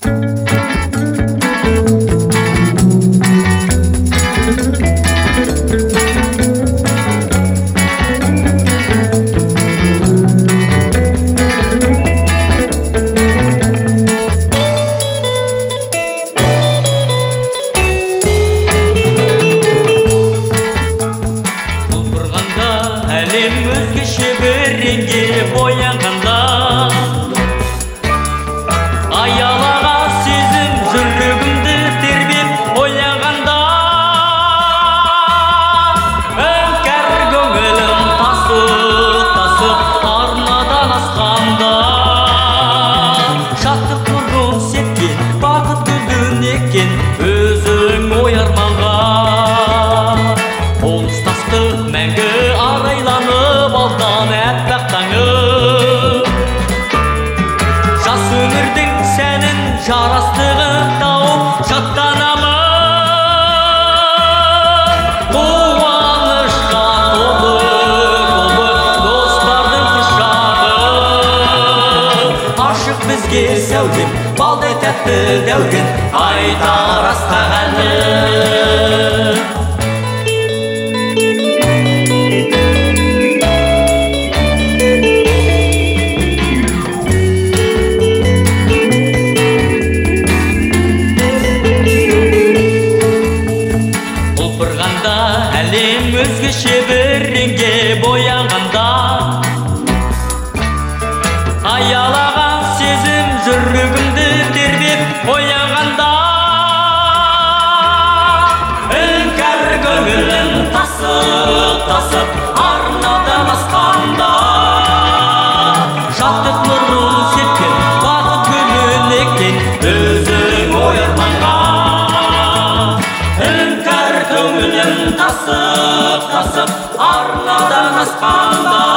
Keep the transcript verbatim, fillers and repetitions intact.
Өзгеше бір реңге боянғанда аялаған сезім жүрегімді тербеп ойлағанда іңкәр көңілім тасып-тасып арнадан асқанда шаттық нұрын сепкен бақыт гүлін еккен өзің ой арманға қоныстастық мәңгі арайланып алдан әппақ таңы жас өмірдің сәнін жарастығын тауып жаттанамын қуанышқа толы толы достардың құшағы ашық бізге сәулем балдай тәтті дәурен айтар асқақ әні. Әлем өзгеше бір реңге боянғанда аялаған сезім жүрегімді тербеп ойлағанда іңкәр көңілім тасып-тасып арнадан асқанда шаттық нұрын сепкен бақыт гүлін еккен өзің ой арманға іңкәр көңілім тасып-тасып арнадан асқанда